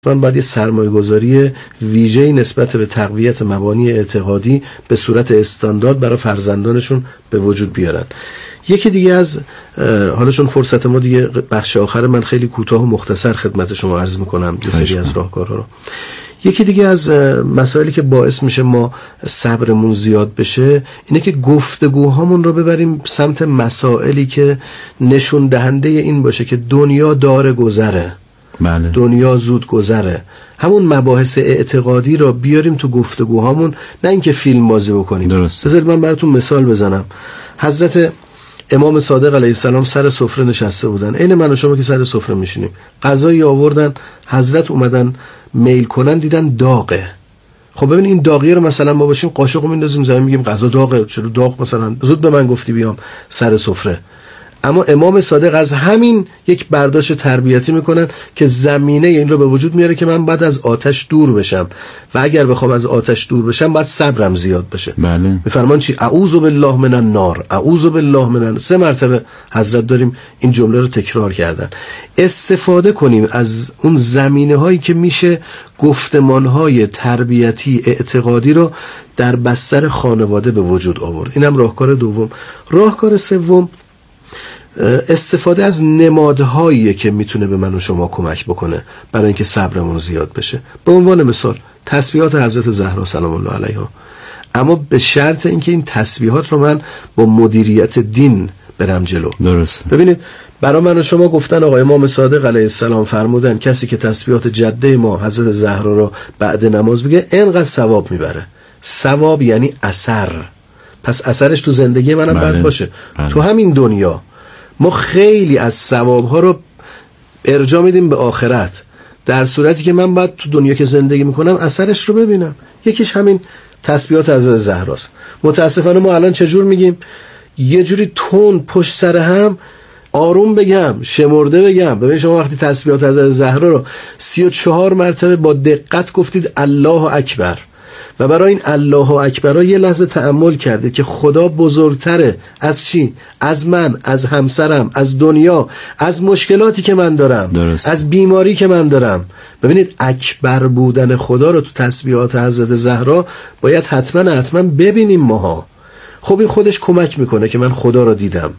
من باید یه سرمایه‌گذاری ویژه‌ای نسبت به تقویت مبانی اعتقادی به صورت استاندارد برای فرزندانشون به وجود بیارن. یکی دیگه از حالا چون فرصت ما دیگه بخش آخر، من خیلی کوتاه و مختصر خدمت شما عرض میکنم یه سری از راهکارها رو. یکی دیگه از مسائلی که باعث میشه ما صبرمون زیاد بشه اینه که گفتگوهامون رو ببریم سمت مسائلی که نشون دهنده این باشه که دنیا داره گذره. بله. دنیا زود گذره. همون مباحث اعتقادی رو بیاریم تو گفتگوهامون، نه اینکه فیلم بازی بکنیم. درست. بذارید من براتون مثال بزنم. حضرت امام صادق علیه السلام سر سفره نشسته بودن، عین من و شما که سر سفره میشینیم، غذایی آوردن، حضرت اومدن میل کنن، دیدن داغه. خب ببین این داغیه رو مثلا ما باشیم قاشقو میندازیم زمین میگیم غذا داغه، چرا داغ، مثلا زود به من گفتی بیام سر سفره. اما امام صادق از همین یک برداشت تربیتی میکنن که زمینه این رو به وجود میاره که من باید از آتش دور بشم و اگر بخوام از آتش دور بشم باید صبرم زیاد بشه. بله. میفرمان چی؟ اعوذ بالله من النار، اعوذ بالله من 3 مرتبه حضرت داریم این جمله رو تکرار کردن. استفاده کنیم از اون زمینه هایی که میشه گفتمان های تربیتی اعتقادی رو در بستر خانواده به وجود آورد. اینم راهکار دوم. راهکار سوم استفاده از نمادهایی که میتونه به من و شما کمک بکنه برای اینکه صبرمون زیاد بشه. به عنوان مثال تسبیحات حضرت زهرا سلام الله علیها، اما به شرط اینکه این تسبیحات رو من با مدیریت دین برم جلو. درست. ببینید برای من و شما گفتن آقای امام صادق علیه السلام فرمودن کسی که تسبیحات جده ما حضرت زهرا رو بعد نماز بگه اینقدر ثواب میبره. ثواب یعنی اثر، پس اثرش تو زندگی منم باید باشه. تو همین دنیا ما خیلی از ثوابها رو ارجاع میدیم به آخرت، در صورتی که من باید تو دنیا که زندگی میکنم اثرش رو ببینم. یکیش همین تسبیحات حضرت زهراست. متاسفانه ما الان چجور میگیم؟ یه جوری تند پشت سر هم آروم بگم، شمرده بگم. ببین شما وقتی تسبیحات حضرت زهرا رو 34 مرتبه با دقت گفتید الله اکبر و برای این الله اکبر یه لحظه تأمل کرده که خدا بزرگتره از چی؟ از من، از همسرم، از دنیا، از مشکلاتی که من دارم. درست. از بیماری که من دارم. ببینید اکبر بودن خدا رو تو تسبیحات حضرت زهرا باید حتما ببینیم ماها. خب این خودش کمک میکنه که من خدا رو دیدم.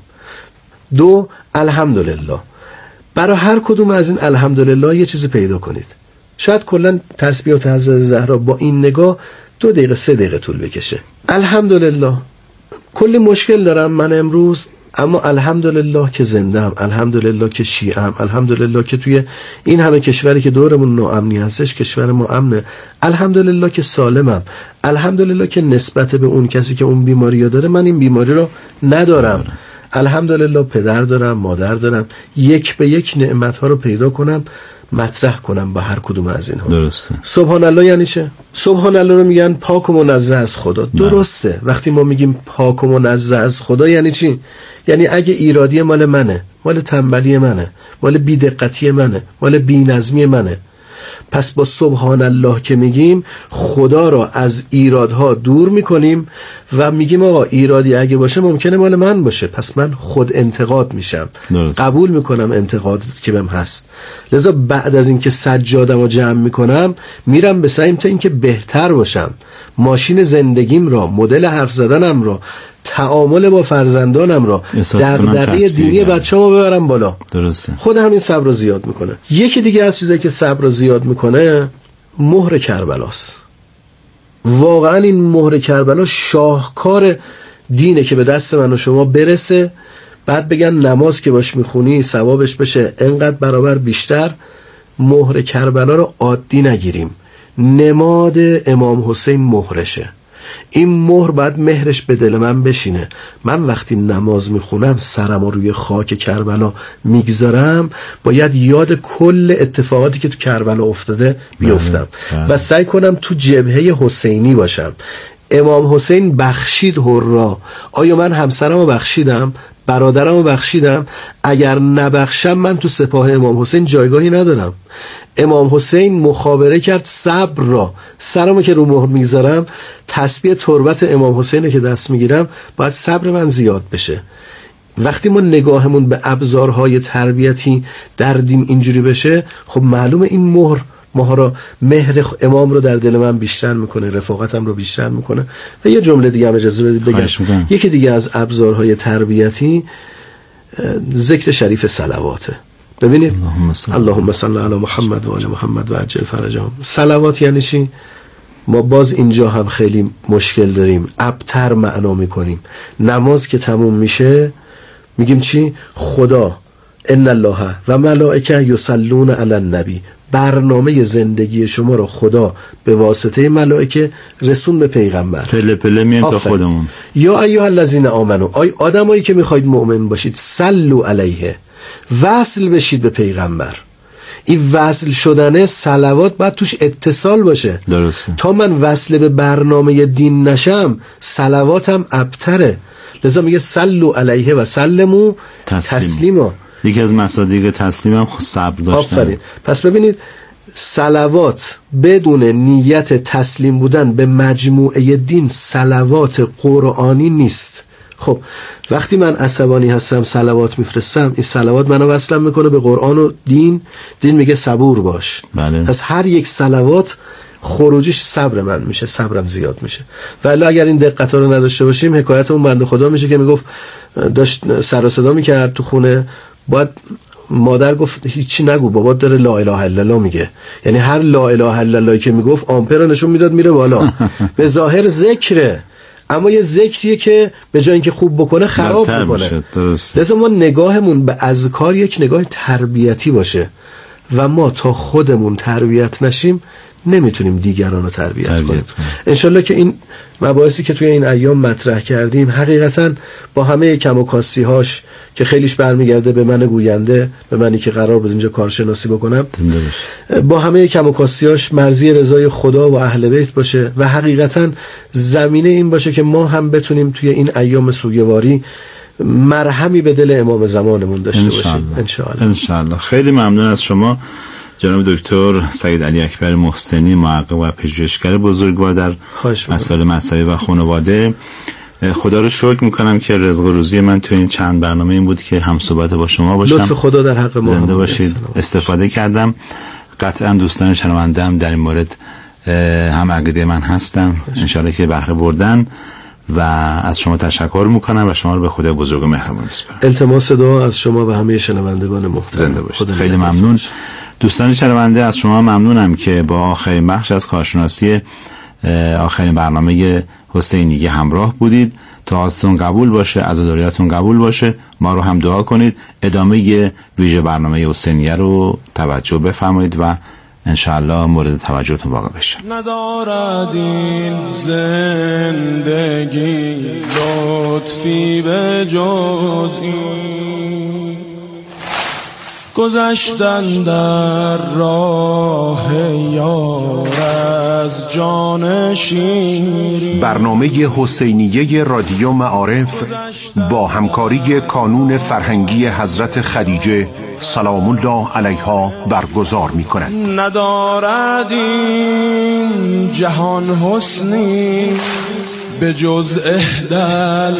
2 الحمدلله. برای هر کدوم از این الحمدلله یه چیزی پیدا کنید. شاید کلا تسبیحات حضرت زهرا با این نگاه 2 دقیقه 3 دقیقه طول بکشه. الحمدلله کلی مشکل دارم من امروز، اما الحمدلله که زنده‌ام، الحمدلله که شیعه‌ام، الحمدلله که توی این همه کشوری که دورمون ناامنی هستش کشور ما امنه، الحمدلله که سالمم، الحمدلله که نسبت به اون کسی که اون بیماری داره من این بیماری رو ندارم، الحمدلله پدر دارم، مادر دارم. یک به یک نعمت‌ها رو پیدا کنم، مطرح کنم با هر کدوم از اینها. درسته. سبحان الله یعنی چه؟ سبحان الله رو میگن پاک و منزه از خدا. درسته. وقتی ما میگیم پاک و منزه از خدا یعنی چی؟ یعنی اگه ایرادی مال منه، مال تنبلی منه، مال بی‌دقتی منه، مال بی‌نظمی منه، پس با سبحان الله که میگیم خدا را از ایرادها دور میکنیم و میگیم آقا ایرادی اگه باشه ممکنه مال من باشه، پس من خود انتقاد میشم. قبول میکنم انتقادی که بهم هست، لذا بعد از اینکه سجادم رو جمع میکنم میرم به سمت اینکه بهتر باشم. ماشین زندگیم را، مدل حرف زدنم را، تعامل با فرزندانم را، دغدغه دینی بچه‌مو ببرم بالا. درسته. خود همین صبر رو زیاد میکنه. یکی دیگه از چیزایی که صبر رو زیاد میکنه مهر کربلاست. واقعا این مهر کربلا شاهکار دینه که به دست من و شما برسه، بعد بگن نماز که باش میخونی ثوابش بشه انقدر برابر بیشتر. مهر کربلا رو عادی نگیریم، نماد امام حسین مهرشه. این مهر باید مهرش به دل من بشینه. من وقتی نماز میخونم سرم روی خاک کربلا میگذارم، باید یاد کل اتفاقاتی که تو کربلا افتاده بیفتم و سعی کنم تو جبهه حسینی باشم. امام حسین بخشید هرا. آیا من همسرمو بخشیدم؟ برادرمو بخشیدم؟ اگر نبخشم من تو سپاه امام حسین جایگاهی ندارم. امام حسین مخابره کرد صبر را. سرمو که رو مهر میگذارم، تسبیح تربت امام حسینه که دست میگیرم، باید صبر من زیاد بشه. وقتی ما نگاهمون به ابزارهای تربیتی در دین اینجوری بشه، خب معلومه این مهر ماها را مهر امام رو در دل من بیشتر میکنه، رفاقتم رو بیشتر میکنه. و یه جمله دیگه هم اجازه بدید بگم، یکی دیگه از ابزارهای تربیتی ذکر شریف صلواته. ببینید اللهم صل علی محمد و آل محمد و عجل فرجهم. صلوات یعنی چی؟ ما باز اینجا هم خیلی مشکل داریم، ابتر معنا میکنیم. نماز که تموم میشه میگیم چی؟ خدا ان الله و ملائکه یصلون علی النبی، برنامه زندگی شما رو خدا به واسطه ملائکه رسون به پیغمبر. پله پله میاد تا خودمون. یا ایها الذین آمنو، آدمایی که میخواید مؤمن باشید، صلوا علیه، وصل بشید به پیغمبر. این وصل شدنه صلوات باید توش اتصال باشه. درسته. تا من وصل به برنامه دین نشم صلواتم ابتره. لذا میگه صلوا علیه و سلموا تسلیما. یکی از مصادیق تسلیم هم صبر داشتن. آفرین. پس ببینید صلوات بدون نیت تسلیم بودن به مجموعه دین صلوات قرآنی نیست. خب وقتی من عصبانی هستم صلوات میفرستم، این صلوات منو وصلم میکنه به قرآن و دین میگه صبور باش. بله. پس هر یک صلوات خروجش صبر من میشه، صبرم زیاد میشه. ولی اگر این دقت رو نداشته باشیم، حکایت اون بنده خدا میشه که میگفت داشت سر و صدا میکرد تو خونه، باید مادر گفت هیچی نگو، بابا داره لا اله الا الله میگه. یعنی هر لا اله الا الله که میگفت آمپر رو نشون میداد میره بالا. به ظاهر ذکره، اما یه ذکریه که به جای اینکه خوب بکنه خراب میکنه. لذا ما نگاهمون به اذکار یک نگاه تربیتی باشه و ما تا خودمون تربیت نشیم نمیتونیم دیگران رو تربیت کنیم. انشالله که این مباحثی که توی این ایام مطرح کردیم حقیقتا با همه کم و کاستی هاش که خیلیش برمیگرده به من گوینده، به منی که قرار بود اینجا کارشناسی بکنم، با همه کم و کاستی هاش مرضی رضای خدا و اهل بیت باشه و حقیقتا زمینه این باشه که ما هم بتونیم توی این ایام سوگواری مرهمی به دل امام زمانمون داشته باشیم انشالله. خیلی ممنون از شما جناب دکتر سید علی اکبر محسنی، محقق و پژوهشگر بزرگوار در مسائل مذهبی و خانواده. خدا رو شکر میکنم که رزق و روزی من تو این چند برنامه این بود که هم صحبت با شما باشم. لطف خدا در حق ما. زنده باشید. استفاده کردم. قطعا دوستان شنونده‌ام در این مورد هم عقیده من هستن، انشالله که بهره بردن و از شما تشکر میکنم و شما رو به خدا بزرگ و مهربان میسپارم. التماس دعا از شما و همه شنوندگان محترم. زنده باشید. خیلی ممنون. دوستان شنونده از شما ممنونم که با آخرین بخش از کارشناسی آخرین برنامه حسینیه همراه بودید. دعاتون قبول باشه، عزاداریاتون قبول باشه، ما رو هم دعا کنید. ادامه ویژه برنامه حسینیه رو توجه بفرمایید و انشاءالله مورد توجهتون واقع بشه. ندارد این زندگی لطفی به جز این، گذشتن در راه یار از جان شیرین. برنامه حسینیه رادیو معارف با همکاری کانون فرهنگی حضرت خدیجه سلام الله علیها برگزار می‌کند. ندارد این جهان حسنی به جز احدى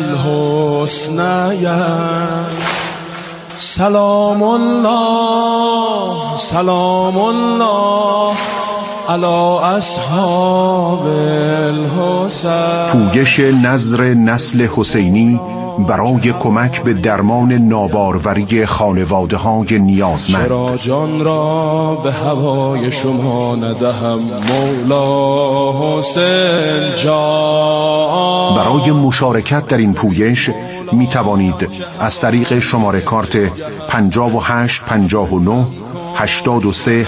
الحسنیین. سلام الله سلام الله علی اصحاب الحسین. پویش نظر نسل حسینی برای کمک به درمان ناباروری خانواده‌های نیازمند. چرا جان را به هوای شما ندهم مولا حسین جان. برای مشارکت در این پویش می توانید از طریق شماره کارت 5859 83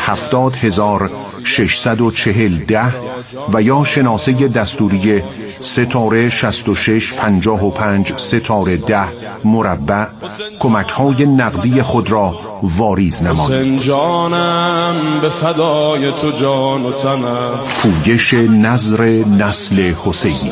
70640 و یا شناسه دستوری ستاره 66 55 ستاره 10 مربع کمک‌های نقدی خود را واریز نمایید. حسین جانم به فدای تو جان و تنم. پویش نظر نسل حسینی.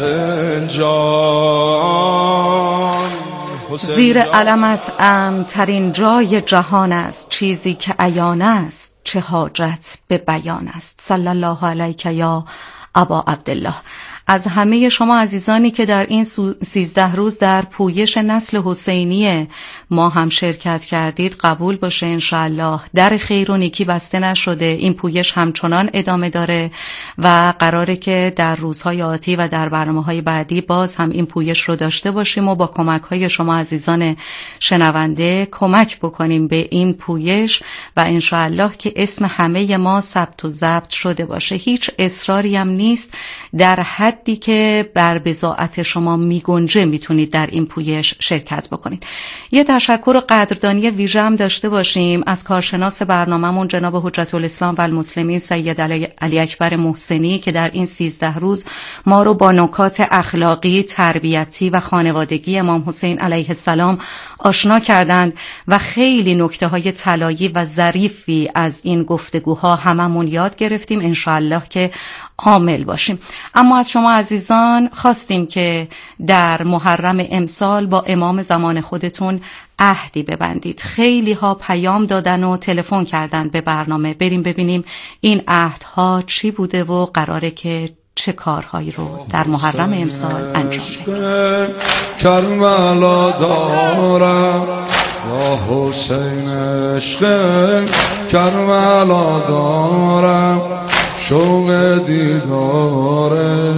زیر علمت امن‌ترین جای جهان است، چیزی که عیان است چه حاجت به بیان است. صلی الله علیک یا ابا عبدالله. از همه شما عزیزانی که در این 13 روز در پویش نسل حسینی ما هم شرکت کردید قبول باشه انشاءالله. در خیر و نیکی بسته نشده، این پویش همچنان ادامه داره و قراره که در روزهای آتی و در برنامه‌های بعدی باز هم این پویش رو داشته باشیم و با کمک‌های شما عزیزان شنونده کمک بکنیم به این پویش و انشاءالله که اسم همه ما ثبت و ضبط شده باشه. هیچ اصراری هم نیست، در حدی که بر بضاعت شما میگنجه میتونید در این پویش شرکت بکنید. یه تشکر و قدردانی ویژه هم داشته باشیم از کارشناس برنامه‌مون جناب حجت الاسلام و المسلمین سید علی اکبر محسنی که در این 13 روز ما رو با نکات اخلاقی، تربیتی و خانوادگی امام حسین علیه السلام آشنا کردند و خیلی نکته‌های طلایی و ظریفی از این گفتگوها هممون یاد گرفتیم. انشاءالله که عامل باشیم. اما از شما عزیزان خواستیم که در محرم امسال با امام زمان خودتون عهدی ببندید. خیلی ها پیام دادن و تلفن کردن به برنامه. بریم ببینیم این عهدها چی بوده و قراره که چه کارهایی رو در محرم امسال انجام بدیم. کربلا دارم با حسین عشق، کربلا دارم شوق دیداره.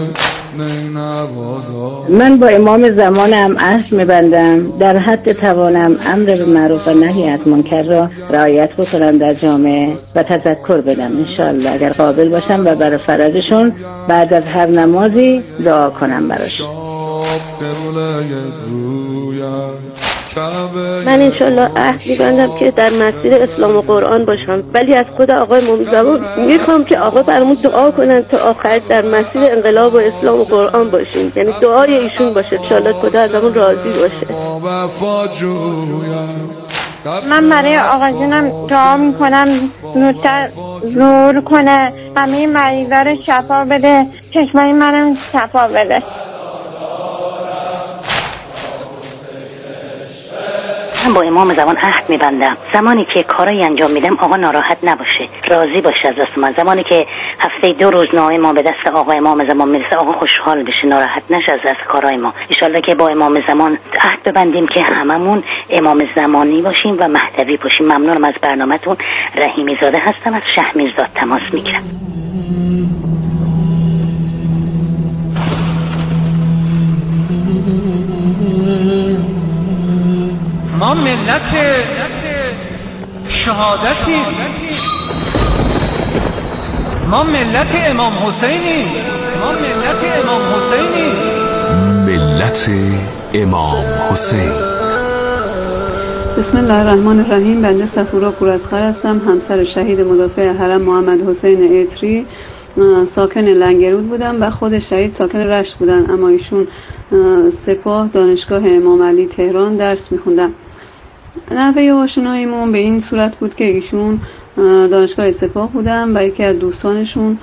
من با امام زمانم عهد می‌بندم در حد توانم امر به معروف و نهی از منکر را رعایت بکنم در جامعه و تذکر بدم انشاءالله اگر قابل باشم و برای فرجشون بعد از هر نمازی دعا کنم براشون. من انشالله عهد می‌بندم که در مسیر اسلام و قرآن باشم، ولی از خود آقای امام زمان میخوام که آقا برامون دعا کنن تا آخر در مسیر انقلاب و اسلام و قرآن باشیم، یعنی دعای ایشون باشه انشالله خدا ازمون راضی باشه. من برای آقا جونم دعا میکنم زودتر ظهور کنه، همه مریضا رو شفا بده، چشمای منم شفا بده. من با امام زمان عهد میبندم زمانی که کارایی انجام میدم آقا ناراحت نباشه، راضی باشه از دست من. زمانی که هفته 2 روز نامه ما به دست آقا امام زمان میرسه آقا خوشحال بشه، ناراحت نشه از دست کارای ما. ان شاءالله که با امام زمان عهد ببندیم که هممون امام زمانی باشیم و مهدوی باشیم. ممنونم از برنامه‌تون. رحیمی زاده هستم از شهرمیرزاد تماس میگیرم. ما ملت شهادتی، ما ملت امام حسینی، ما ملت امام حسینی، ملت امام حسین. بسم الله الرحمن الرحیم. بنده صفورا پورازخر هستم، همسر شهید مدافع حرم محمد حسین اتری. ساکن لنگرود بودم و خود شهید ساکن رشت بودن، اما ایشون سپاه دانشگاه امام علی تهران درس میخوندن. نحوه آشناییمون به این صورت بود که ایشون دانشگاه سپاه بودن و یکی از دوستانشون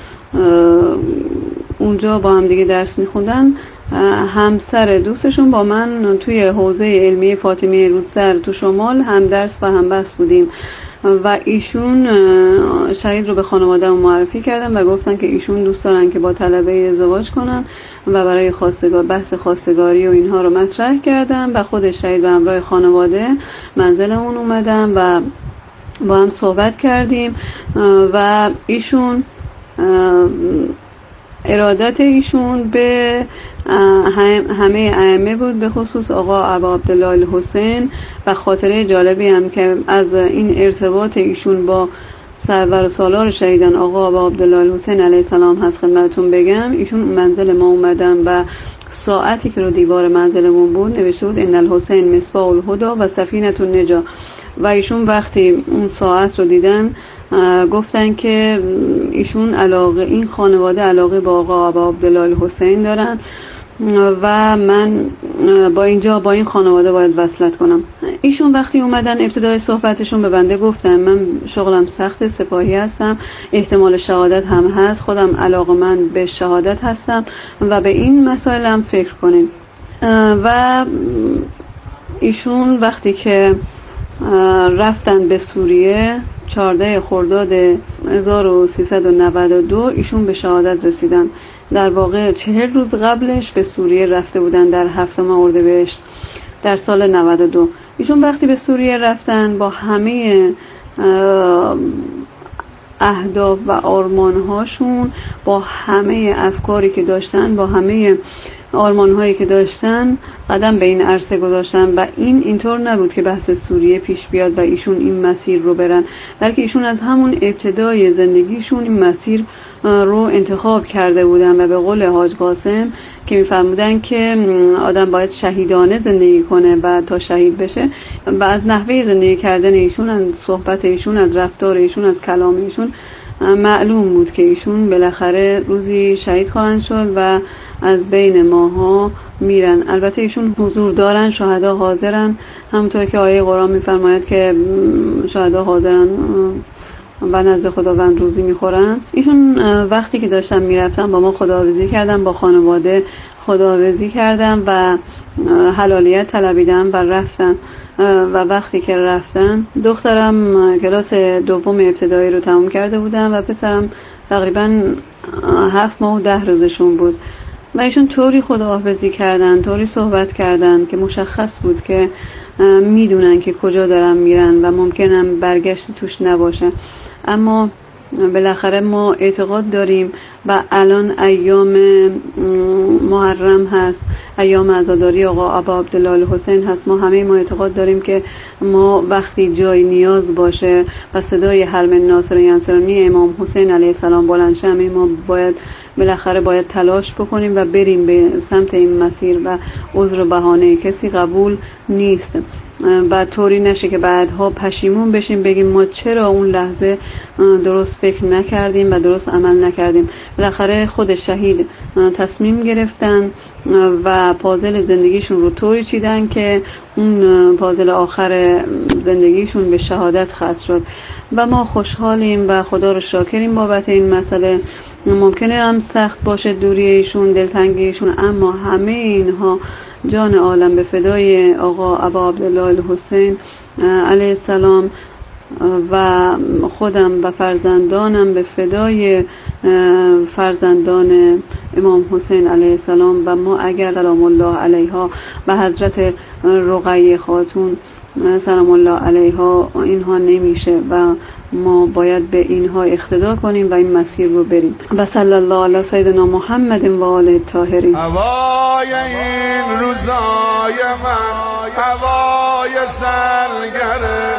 اونجا با هم دیگه درس میخوندن. همسر دوستشون با من توی حوزه علمی فاطمیه روسر تو شمال هم درس و هم بحث بودیم و ایشون شهید رو به خانواده معرفی کردن و گفتن که ایشون دوست دارن که با طلبه ازدواج کنن و برای بحث خواستگاری و اینها رو مطرح کردن و خود شهید به همراه خانواده منزل اون اومدن و با هم صحبت کردیم و ایشون ارادت ایشون به همه ائمه بود، به خصوص آقا ابا عبدالله الحسین. و خاطره جالبی هم که از این ارتباط ایشون با سرور سالار شهیدان آقا ابا عبدالله الحسین علیه السلام هست خدمتتون بگم. ایشون منزل ما اومدن و ساعتی که رو دیوار منزلمون بود نوشته بود ان الحسین مصباح الهدی و سفینه النجا و ایشون وقتی اون ساعت رو دیدن گفتن که ایشون این خانواده علاقه با آقا ابا عبدالله الحسین دارن و من با این خانواده باید وصلت کنم. ایشون وقتی اومدن ابتدای صحبتشون به بنده گفتن من شغلم سخت، سپاهی هستم، احتمال شهادت هم هست، خودم علاقه‌مند به شهادت هستم و به این مسائل هم فکر کنیم. و ایشون وقتی که رفتن به سوریه 14 خرداد 1392 ایشون به شهادت رسیدن. در واقع 40 روز قبلش به سوریه رفته بودن در 7 اردیبهشت در سال 92. ایشون وقتی به سوریه رفتن با همه اهداف و آرمان‌هاشون، با همه افکاری که داشتن، با همه آرمان‌هایی که داشتن قدم به این عرصه گذاشتن و اینطور نبود که بحث سوریه پیش بیاد و ایشون این مسیر رو برن، بلکه ایشون از همون ابتدای زندگیشون این مسیر رو انتخاب کرده بودن و به قول حاج قاسم که می‌فرمودن که آدم باید شهیدانه زندگی کنه و تا شهید بشه و از نحوه زندگی کردن ایشون، از صحبت ایشون، از رفتار ایشون، از کلام ایشون معلوم بود که ایشون بالاخره روزی شهید خواهند شد و از بین ماها میرن. البته ایشون حضور دارن، شهدا حاضرن، همونطور که آیه قرآن میفرماید که شهدا حاضرن و نزد خداوند روزی میخورن. ایشون وقتی که داشتن میرفتن با ما خداحافظی کردن، با خانواده خداحافظی کردن و حلالیت طلبیدن و رفتن. و وقتی که رفتن دخترم کلاس دوم ابتدایی رو تموم کرده بودن و پسرم تقریبا 7 ماه و 10 روزشون بود و ایشون طوری خداحافظی کردن، طوری صحبت کردن که مشخص بود که میدونن که کجا دارن میرن و ممکنم برگشت توش نباشه. اما بالاخره ما اعتقاد داریم و الان ایام محرم هست، ایام عزاداری آقا ابا عبدالله حسین هست. ما همه ما اعتقاد داریم که ما وقتی جای نیاز باشه و صدای حل من ناصر ینصرنی امام حسین علیه السلام بلند شه، ما بالاخره باید تلاش بکنیم و بریم به سمت این مسیر و عذر و بهانه کسی قبول نیست و طوری نشه که بعدها پشیمون بشیم بگیم ما چرا اون لحظه درست فکر نکردیم و درست عمل نکردیم. بالاخره خود شهید تصمیم گرفتن و پازل زندگیشون رو طوری چیدن که اون پازل آخر زندگیشون به شهادت ختم شد و ما خوشحالیم و خدا رو شاکریم بابت این مسئله. ممکنه هم سخت باشه دوری ایشون، دلتنگیشون، اما همه اینها جان عالم به فدای آقا ابا عبدالله حسین علیه السلام و خودم و فرزندانم به فدای فرزندان امام حسین علیه السلام و ما اگر سلام الله علیها و حضرت رقیه خاتون سلام الله علیها اینها نمیشه و ما باید به اینها اقتدا کنیم و این مسیر رو بریم. و صلی الله علی سیدنا محمد و آله الطاهرین. هوای این روزای من هوای سرگره،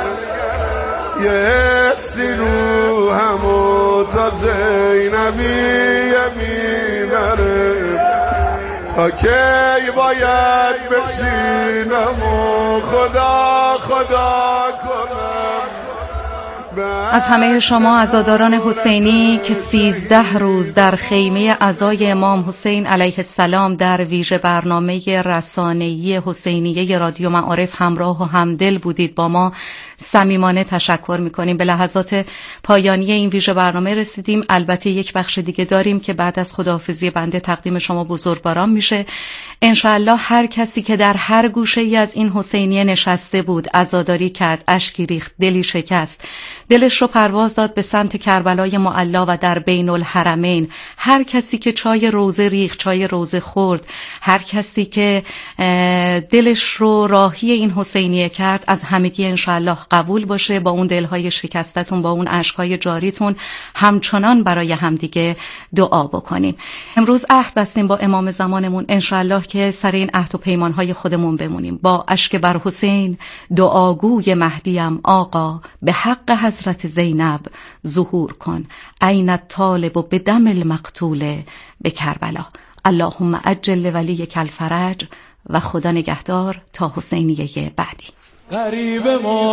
یه سیروحمو تا زینبی میبره، تا کی باید بشینم و خدا کنم. از همه شما عزاداران حسینی که 13 روز در خیمه عزای امام حسین علیه السلام در ویژه برنامه رسانه‌ای حسینیه رادیو معارف همراه و همدل بودید، با ما صمیمانه تشکر میکنیم. به لحظات پایانی این ویژه برنامه رسیدیم. البته یک بخش دیگه داریم که بعد از خداحافظی بنده تقدیم شما بزرگواران میشه. انشاءالله هر کسی که در هر گوشه‌ای از این حسینیه نشسته بود، عزاداری کرد، اشکی ریخت، دلی شکست، دلش رو پرواز داد به سمت کربلای معلا و در بین الحرمین، هر کسی که چای روزه ریخت، چای روزه خورد، هر کسی که دلش رو راهی این حسینیه کرد، از همگی انشاءالله قبول باشه. با اون دلهای شکستتون، با اون اشکای جاریتون همچنان برای همدیگه دعا بکنیم. امروز عهد بستیم با امام زمانمون، انشاءالله که سر این عهد و پیمانهای خودمون بمونیم. با اشک بر حسین دعاگوی مهدیم آقا، به حق حضرت زینب ظهور کن، عین الطالب و به دم المقتول به کربلا. اللهم عجل ولیک الفرج و خدا نگهدار تا حسینیه بعدی. غریب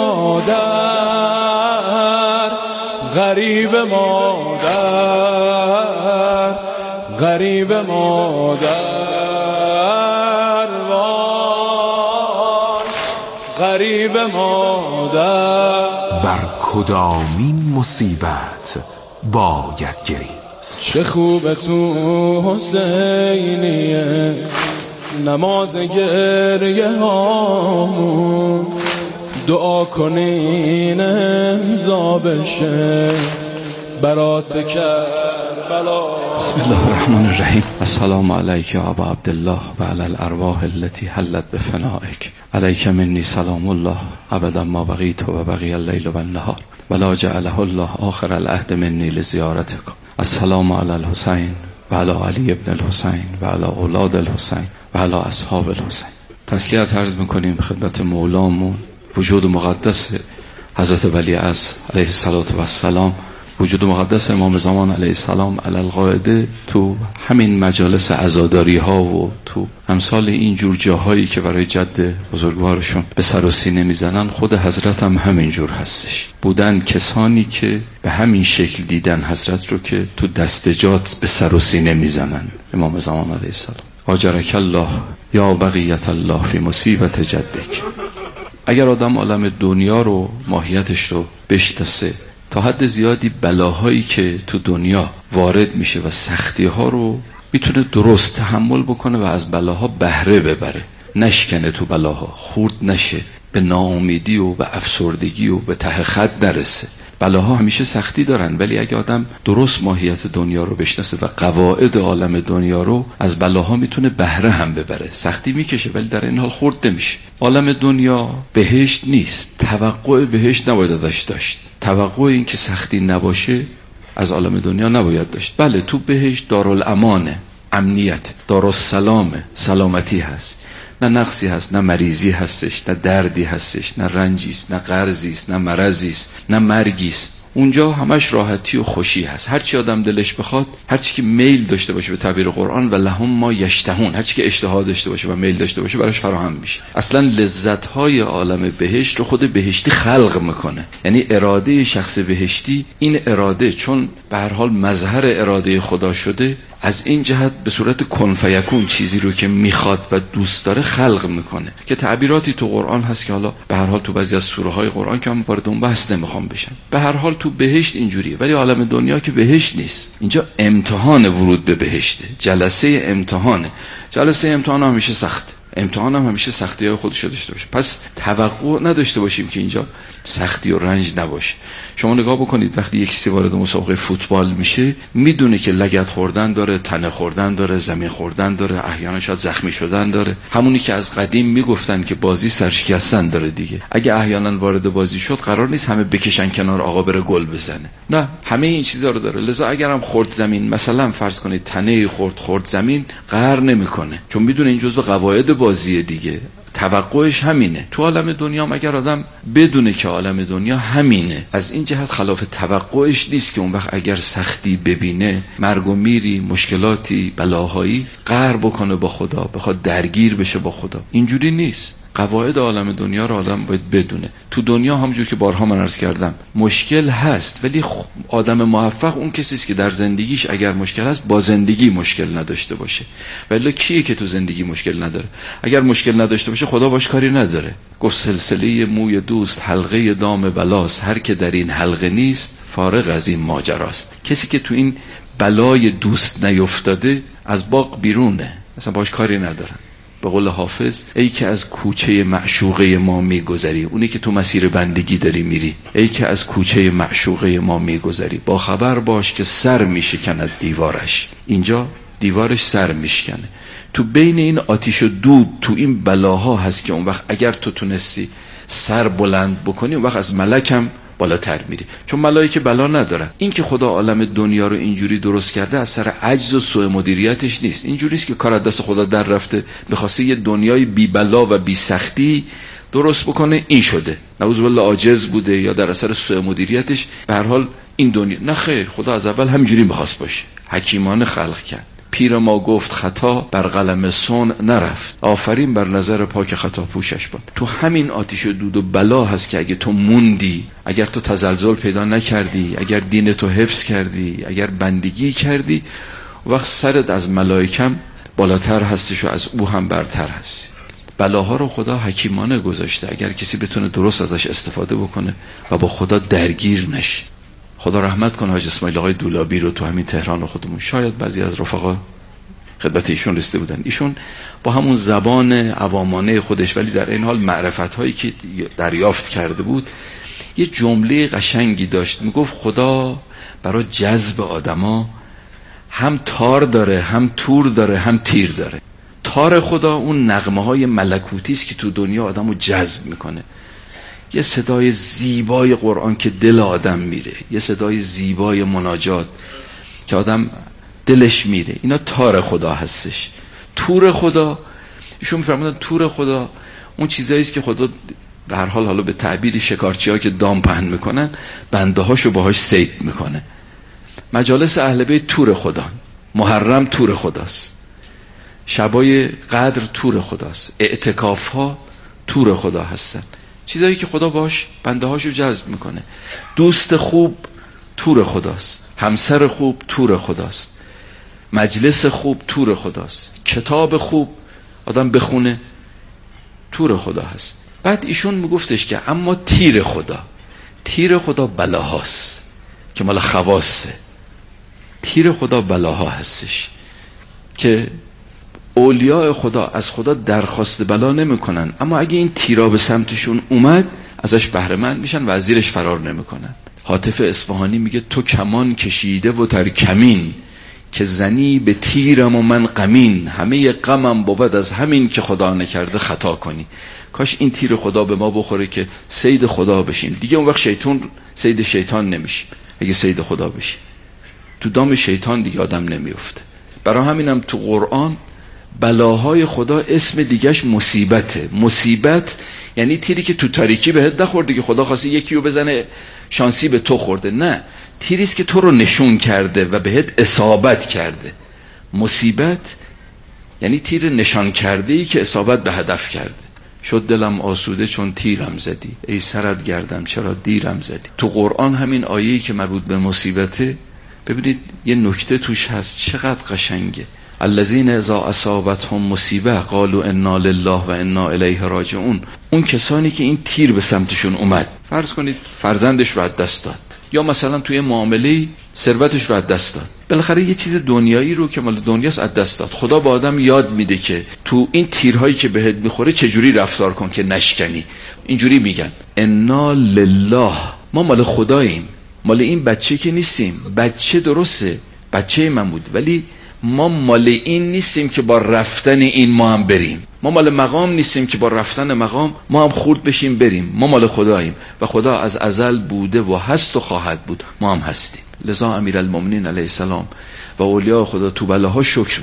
مادر، غریب مادر، غریب مادر، وای غریب مادر. بر کدامین مصیبت باید گریست؟ چه خوب تو حسینیه، نماز گریه هامون دعا کنین امضا بشه برات کربلا. بسم الله الرحمن الرحیم. السلام علیک یا ابا عبدالله و علی الارواح التي حلت بفنائک. علیک منی سلام الله ابدا ما بقیت و بقی اللیل و النهار ولا جعله الله آخر العهد منی لزیارتکم. السلام علی الحسین و علی علی ابن الحسین و علی اولاد الحسین و علی اصحاب الحسین. تسلیت عرض میکنیم خدمت مولامون وجود مقدس حضرت ولی عصر علیه السلام، وجود مقدس امام زمان علیه السلام علی القاعده تو همین مجالس عزاداری ها و تو امثال این جور جاهایی که برای جد بزرگوارشون به سر و سینه میزنن. خود حضرت هم همین جور هستش. بودن کسانی که به همین شکل دیدن حضرت رو که تو دستجات به سر و سینه میزنن. امام زمان علیه السلام آجرک الله یا بقیت الله فی مصیبت جدک. اگر آدم عالم دنیا رو ماهیتش رو بشناسه، تا حد زیادی بلاهایی که تو دنیا وارد میشه و سختی ها رو میتونه درست تحمل بکنه و از بلاها بهره ببره، نشکنه تو بلاها، خورد نشه، به ناامیدی و به افسردگی و به ته خط نرسه. بلاها همیشه سختی دارن، ولی اگه آدم درست ماهیت دنیا رو بشناسه و قواعد عالم دنیا رو، از بلاها میتونه بهره هم ببره. سختی میکشه ولی در این حال خورد نمیشه. عالم دنیا بهشت نیست، توقع بهشت نباید ازش داشت. توقع این که سختی نباشه از عالم دنیا نباید داشت. بله تو بهشت دارالامانه، امنیت، دارالسلامه، سلامتی هست، نه نقصی هست، نه مریضی هستش، نه دردی هستش، نه رنجی است، نه قرضی است، نه مرضی است، نه مرگی است. اونجا همش راحتی و خوشی هست. هر چی آدم دلش بخواد، هر چی که میل داشته باشه به تعبیر قرآن و لهم ما یشتهون، هر چی که اشتها داشته باشه و میل داشته باشه براش فراهم میشه. اصلا لذت‌های عالم بهشت رو خود بهشتی خلق میکنه. یعنی اراده شخص بهشتی، این اراده چون به هر حال مظهر اراده خدا شده، از این جهت به صورت کن فیکون چیزی رو که میخواد و دوست داره خلق میکنه. که تعبیراتی تو قرآن هست که حالا به هر حال تو بعضی از سوره های قرآن که من وارد اون بحث نمیخوام بشم، به هر حال تو بهشت اینجوریه. ولی عالم دنیا که بهشت نیست، اینجا امتحان ورود به بهشته، جلسه امتحانه. جلسه امتحان همیشه سخته، امتحان هم همیشه سختی های خودش داشته باشه. پس توقع نداشته باشیم که اینجا سختی و رنج نباشه. شما نگاه بکنید وقتی یک کسی وارد مسابقه فوتبال میشه، میدونه که لگد خوردن داره، تنه خوردن داره، زمین خوردن داره، احیانا شاید زخمی شدن داره. همونی که از قدیم میگفتن که بازی سرشکستن داره دیگه. اگه احیانا وارد بازی شد، قرار نیست همه بکشن کنار آقا بره گل بزنه. نه، همه این چیزا رو داره. لذا اگرم خورد زمین، مثلا فرض کنید تنه خورد زمین، قهر نمیکنه، چون میدونه این جزء قواعد بازی دیگه. توقعش همینه. تو عالم دنیا هم اگر آدم بدونه که عالم دنیا همینه، از این جهت خلاف توقعش نیست که اون وقت اگر سختی ببینه، مرگ و میری، مشکلاتی، بلاهایی، قهر بکنه با خدا، بخواد درگیر بشه با خدا. اینجوری نیست. قواعد عالم دنیا رو آدم باید بدونه. تو دنیا همونجور که بارها من عرض کردم مشکل هست، ولی آدم موفق اون کسی است که در زندگیش اگر مشکل هست با زندگی مشکل نداشته باشه. ولی کیه که تو زندگی مشکل نداره؟ اگر مشکل نداشته باشه خدا باش کاری نداره. گفت سلسله موی دوست حلقه دام بلاست، هر که در این حلقه نیست فارغ از این ماجراست. کسی که تو این بلای دوست نیفتاده از باغ بیرونه، اصلا باش کاری نداره. به قول حافظ، ای که از کوچه معشوقه ما میگذری، اونی که تو مسیر بندگی داری میری، ای که از کوچه معشوقه ما میگذری، با خبر باش که سر میشکند دیوارش. اینجا دیوارش سر میشکنه. تو بین این آتیش و دود، تو این بلاها هست که اون وقت اگر تو تونستی سر بلند بکنی، اون وقت از ملک هم بالاتر میری، چون ملائکه بلا ندارن. این که خدا عالم دنیا رو اینجوری درست کرده از سر عجز و سوء مدیریتش نیست. اینجوری است که کار از دست خدا در رفته، می‌خواسته یه دنیای بی بلا و بی سختی درست بکنه، این شده. نعوذ بالله عاجز بوده یا در اثر سوء مدیریتش به هر حال این دنیا. نه خیر، خدا از اول همینجوری می‌خواست باشه، حکیمانه خلق کرد. پیر ما گفت خطا بر قلم صنع نرفت، آفرین بر نظر پاک خطا پوشش باد. تو همین آتش و دود و بلا هست که اگه تو موندی، اگر تو تزلزل پیدا نکردی، اگر دین تو حفظ کردی، اگر بندگی کردی، وقت سرت از ملائکم بالاتر هستش و از او هم برتر هستی. بلاها رو خدا حکیمانه گذاشته اگر کسی بتونه درست ازش استفاده بکنه و با خدا درگیر نشه. خدا رحمت کنه حاج اسماعیل آقای دولابی رو تو همین تهران خودمون، شاید بعضی از رفقا خدمت ایشون رسیده بودن. ایشون با همون زبان عوامانه خودش ولی در این حال معرفت‌هایی که دریافت کرده بود یه جمله قشنگی داشت، میگفت خدا برای جذب آدما هم تار داره، هم تور داره، هم تیر داره. تار خدا اون نغمه‌های ملکوتی است که تو دنیا آدمو جذب میکنه. یه صدای زیبای قرآن که دل آدم میره، یه صدای زیبای مناجات که آدم دلش میره، اینا تار خدا هستش. تور خدا، ایشون میفرمودن تور خدا اون چیزایی است که خدا به هر حال حالا به تعبیر شکارچی‌ها که دام پهن میکنن بنده هاشو باهاش صید میکنه. مجالس اهل بیت تور خدا، محرم تور خداست، شبای قدر تور خداست، اعتکاف ها تور خدا هستن، چیزایی که خدا باش بنده هاشو جذب میکنه. دوست خوب تور خداست، همسر خوب تور خداست، مجلس خوب تور خداست، کتاب خوب آدم بخونه تور خدا هست. بعد ایشون میگفتش که اما تیر خدا بلاهاست که مال خواسته. تیر خدا بلاها هستش که اولیاء خدا از خدا درخواست بلا نمیکنن، اما اگه این تیرا به سمتشون اومد ازش بهره مند میشن و از زیرش فرار نمیکنن. حاطف اصفهانی میگه تو کمان کشیده و تر کمین، که زنی به تیرم و من غمین، همه غمم بود از همین که خدا نکرده خطا کنی. کاش این تیر خدا به ما بخوره که صید خدا بشیم، دیگه اون وقت صید شیطان نمیشیم. اگه صید خدا بشیم تو دام شیطان دیگه آدم نمیفته. برای همینم تو قرآن بلاهای خدا اسم دیگهش مصیبته. مصیبت یعنی تیری که تو تاریکی بهت نخورده که خدا خواسته یکی رو بزنه شانسی به تو خورده، نه، تیریست که تو رو نشون کرده و بهت اصابت کرده. مصیبت یعنی تیر نشان کرده ای که اصابت به هدف کرده. شد دلم آسوده چون تیرم زدی، ای سرت گردم چرا دیرم زدی. تو قرآن همین آیه‌ای که مربوط به مصیبته، ببینید یه نکته توش هست چقدر قشنگه. الذین اذا اصابتهم مصیبه قالوا انا لله و انا الیه راجعون. اون کسانی که این تیر به سمتشون اومد، فرض کنید فرزندش رو از دست داد، یا مثلا توی معامله ثروتش رو از دست داد، بالاخره یه چیز دنیایی رو که مال دنیاست از دست داد. خدا با آدم یاد میده که تو این تیرهایی که بهت میخوره چجوری رفتار کن که نشکنی. اینجوری میگن انا لله، ما مال خداییم، مال این بچه که نیستیم. بچه درسته، بچه من بود، ولی ما مال این نیستیم که با رفتن این ما هم بریم. ما مال مقام نیستیم که با رفتن مقام ما هم خورد بشیم بریم. ما مال خداییم و خدا از ازل بوده و هست و خواهد بود، ما هم هستیم. لذا امیرالمومنین علیه السلام و اولیاء خدا تو بلاها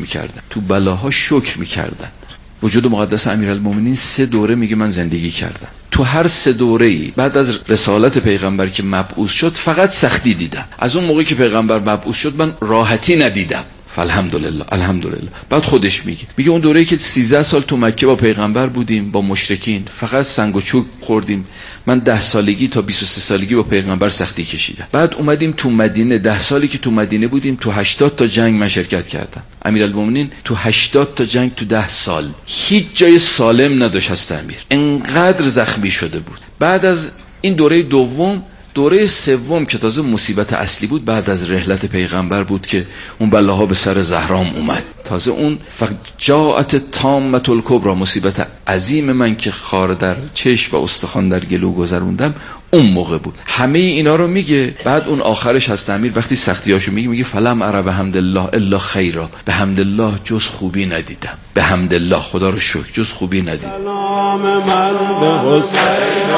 شکر میکردن. وجود مقدس امیرالمومنین 3 دوره میگه من زندگی کردم. تو هر 3 دوره‌ای بعد از رسالت پیغمبر که مبعوث شد فقط سختی دیدم. از اون موقعی که پیغمبر مبعوث شد من راحتی ندیدم. الحمدلله الحمدلله. بعد خودش میگه اون دوره‌ای که 13 سال تو مکه با پیغمبر بودیم، با مشرکین فقط سنگ و چوب خوردیم. من 10 سالگی تا 23 سالگی با پیغمبر سختی کشیدم. بعد اومدیم تو مدینه، 10 سالی که تو مدینه بودیم تو 80 تا جنگ من شرکت کردم. امیرالمومنین تو 80 تا جنگ تو 10 سال هیچ جای سالم نداشت هست امیر، انقدر زخمی شده بود. بعد از این دوره دوم، دوره سوم که تازه مصیبت اصلی بود بعد از رحلت پیغمبر بود که اون بلاها به سر زهرام اومد. تازه اون فجاءت تامة الکبری، مصیبت عظیم من که خار در چشم و استخوان در گلو گذروندم اون موقع بود. همه اینا رو میگه. بعد اون آخرش هست امیر وقتی سختیاشو میگه فلم اره بحمدالله الا خیرا، بحمدالله جز خوبی ندیدم. بحمدالله، خدا رو شکر، جز خوبی ندیدم. سلام من به حسین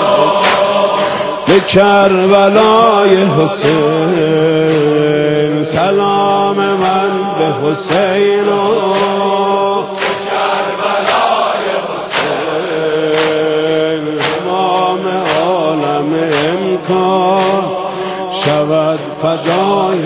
به کربلای حسین، سلام من به حسین و کربلای حسین. تمام عالم امکان شود فدای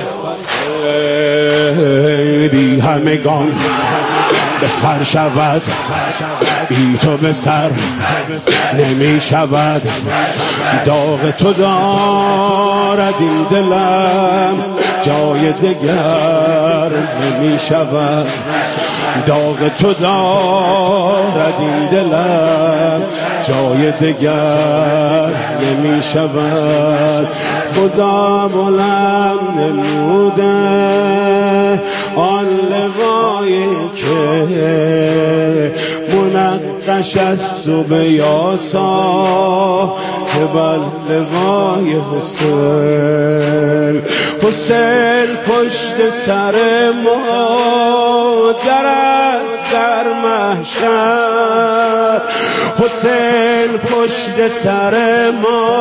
حسین. بی همگان به سر شود، بی تو به سر نمی شود. داغ تو دارد این دلم، جای دگر نمی شود. داغ تو دارد این دلم، جای دگر نمی شود. خدا بلند نموده آن لوایی که منقش است و به یاسا که بر لوای حسین. حسین پشت سر مادر است در محشر. حسین پشت سر ما